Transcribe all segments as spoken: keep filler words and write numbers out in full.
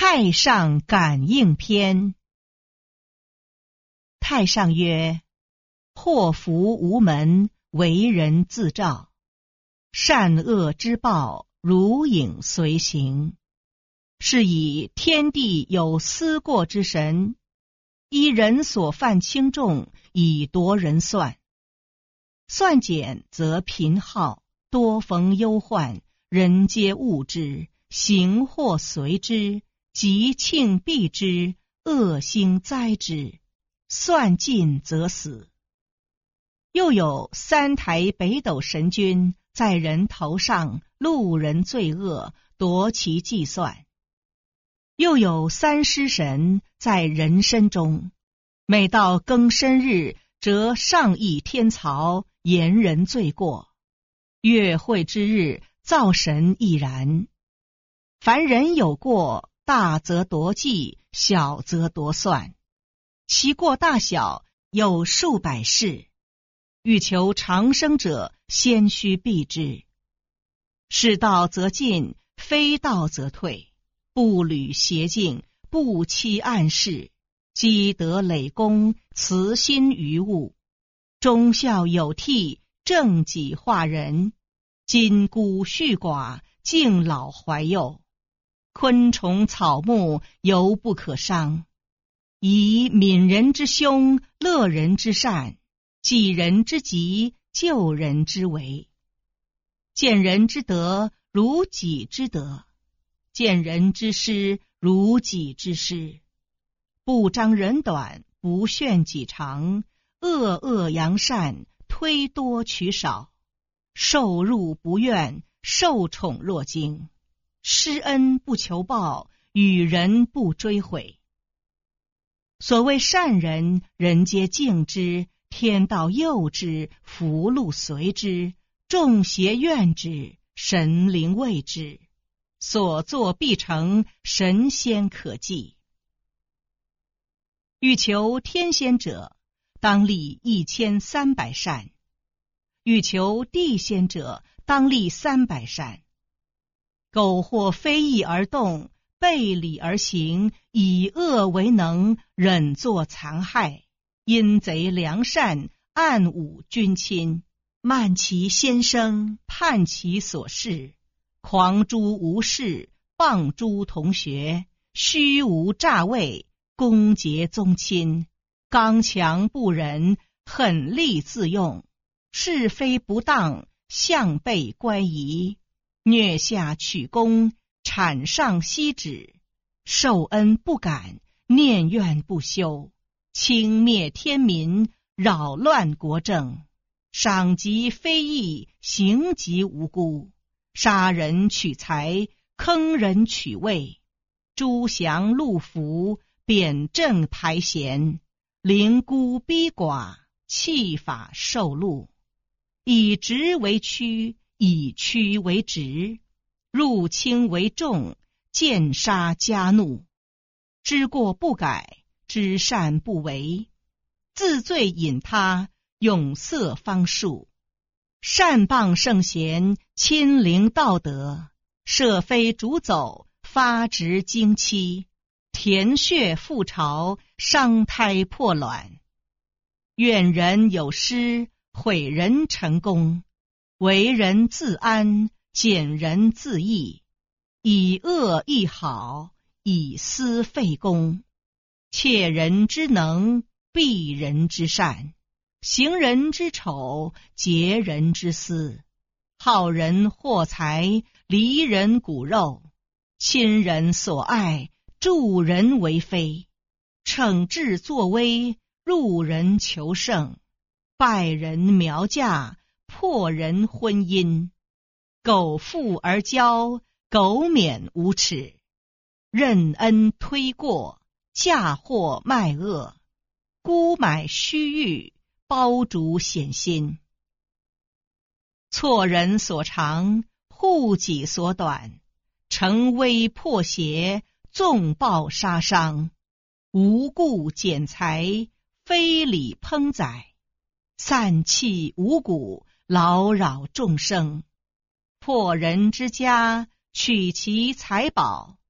太上感应篇。太上曰：祸福无门，为人自照。善恶之报，如影随形。是以天地有思过之神，依人所犯轻重，以夺人算。算减则贫耗，多逢忧患，人皆恶之，行祸随之，吉庆避之，恶星灾之。算尽则死。又有三台北斗神君，在人头上录人罪恶，夺其计算。又有三尸神，在人身中，每到庚申日，则上议天曹，言人罪过。月会之日，灶神亦然。凡人有过，大则夺计，小则夺算。其过大小，有数百世。欲求长生者，先须避之。是道则进，非道则退。不履邪径，不欺暗室，积德累功，慈心于物，忠孝有替，正己化人，今孤恤寡，敬老怀幼。昆虫草木，犹不可伤。以悯人之凶，乐人之善，济人之急，救人之危。见人之德，如己之德；见人之失，如己之失。不彰人短，不炫己长，恶恶扬善，推多取少。受辱不怨，受宠若惊。施恩不求报，与人不追悔。所谓善人，人皆敬之，天道佑之，福禄随之，众邪怨之，神灵畏之。所作必成，神仙可记。欲求天仙者，当立一千三百善；欲求地仙者，当立三百善。苟或非义而动，背礼而行，以恶为能，忍作残害，阴贼良善，暗侮君亲，慢其先生，叛其所事，狂诛无事，谤诸同学，虚无诈伪，攻讦宗亲，刚强不仁，狠戾自用，是非不当，向背乖疑，虐下取功，产上息止，受恩不感，念怨不休，轻蔑天民，扰乱国政，赏及非义，刑及无辜，杀人取财，坑人取位，诛降戮服，贬正排贤，凌孤逼寡，弃法受禄，以直为曲，以曲为直，入轻为重，见杀加怒，知过不改，知善不为，自罪引他，永塞方术，善谤圣贤，亲临道德，设非主走，发直经期，填血覆巢，伤胎破卵。怨人有失，毁人成功，为人自安，减人自益，以恶易好，以私废公，窃人之能，避人之善，行人之丑，劫人之私，好人获财，离人骨肉，亲人所爱，助人为非，惩治作威，入人求胜，败人苗嫁，破人婚姻，苟富而骄，苟免无耻，任恩推过，嫁祸卖恶，沽买虚誉，包逐险心。错人所长，护己所短，乘威破邪，纵暴杀伤，无故减财，非礼烹宰，散弃五谷，劳扰众生，破人之家，取其财宝，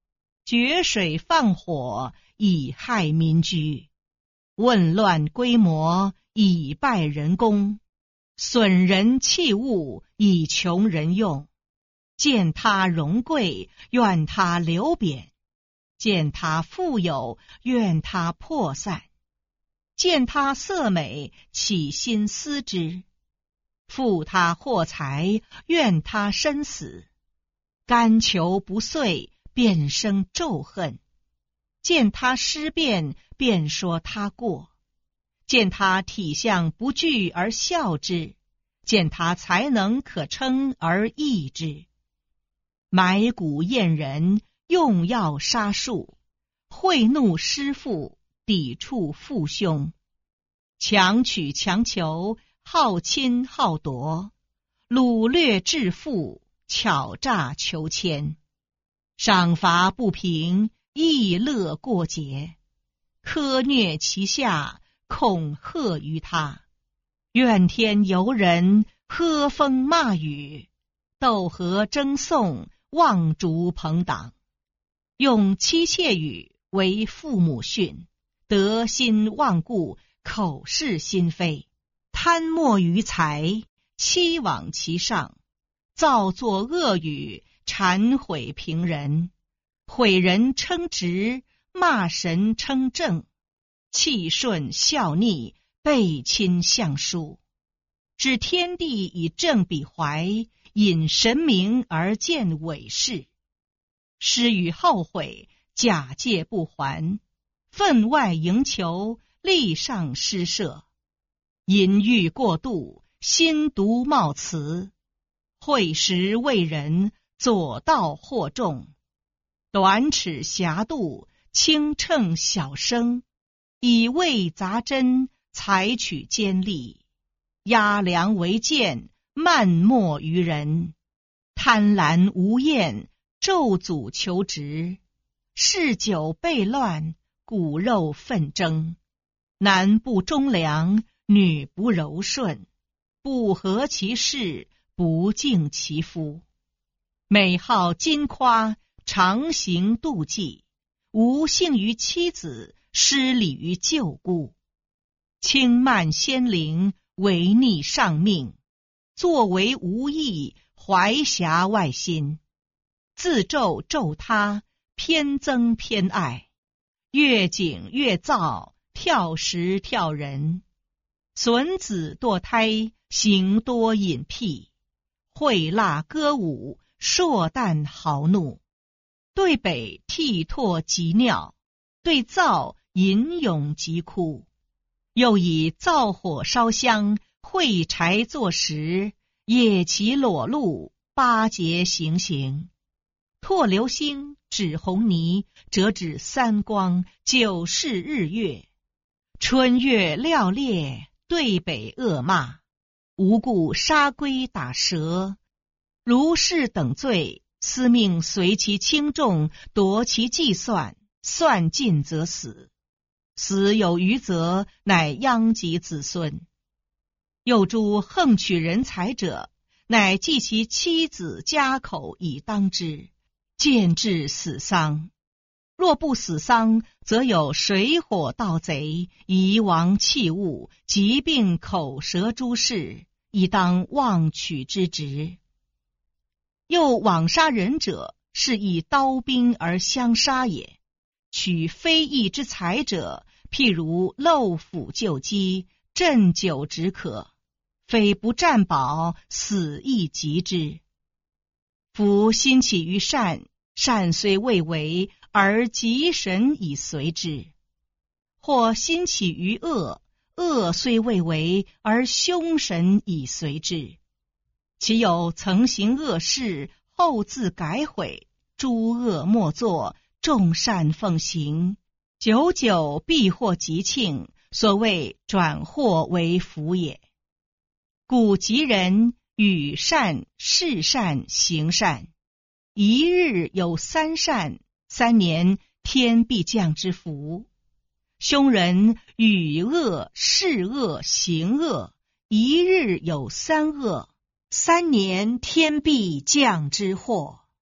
决水放火，以害民居；问乱规模，以败人功；损人器物，以穷人用。见他荣贵，怨他流贬；见他富有，怨他破散；见他色美，起心思之；负他获财，怨他身死；甘求不遂，便生咒恨；见他失辩，便说他过；见他体相不具而笑之；见他才能可称而异之。埋骨验人，用药杀术；贿怒师父，抵触父兄；强取强求，好侵好夺；掳掠致富，巧诈求迁；赏罚不平，逸乐过节；苛虐其下，恐吓于他；怨天尤人，喝风骂雨；斗和争讼，妄逐朋党；用妻妾语，为父母训；得心忘顾，口是心非；贪墨于财，欺罔其上；造作恶语，谄毁平人；毁人称直，骂神称正；气顺效逆，背亲相疏；指天地以正比怀，引神明而见伪事；施与后悔，假借不还；分外营求，力上施设；淫欲过度，心毒冒辞；会食为人，左道惑众；短尺狭度，轻秤小升；以味杂真，采取奸利；压梁为剑，慢莫于人；贪婪无厌，咒诅求职；嗜酒悖乱，骨肉纷争；男不忠良，女不柔顺；不和其事，不敬其夫；美好金夸，常行妒忌；无幸于妻子，失礼于舅姑；轻慢先灵，违逆上命；作为无益，怀狭外心；自咒咒他，偏憎偏爱；越警越躁，跳时跳人；损子堕胎，行多隐僻；会蜡歌舞，硕诞豪怒；对北涕唾急尿，对灶吟咏急哭；又以灶火烧香，会柴作食，野其裸露，八节行刑；唾流星，指红泥，折指三光，九视日月；春月料烈，对北恶骂；无故杀龟打蛇；如是等罪，司命随其轻重，夺其计算，算尽则死；死有余则，乃殃及子孙。又诸横取人财者，乃计其妻子家口以当之，见至死丧。若不死丧，则有水火盗贼、遗亡器物、疾病口舌诸事，以当妄取之职。又枉杀人者，是以刀兵而相杀也。取非义之财者，譬如漏斧救鸡，鸩酒止渴，非不占饱，死亦及之。夫心起于善，善虽未为，而吉神以随之；或心起于恶，恶虽未为，而凶神以随之。其有曾行恶事，后自改悔，诸恶莫作，众善奉行，久久必获吉庆，所谓转祸为福也。故吉人与善、事善、行善，一日有三善，三年天必降之福。凶人与恶、事恶、行恶，一日有三恶，三年天必降之祸。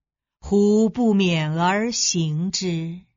胡不勉而行之？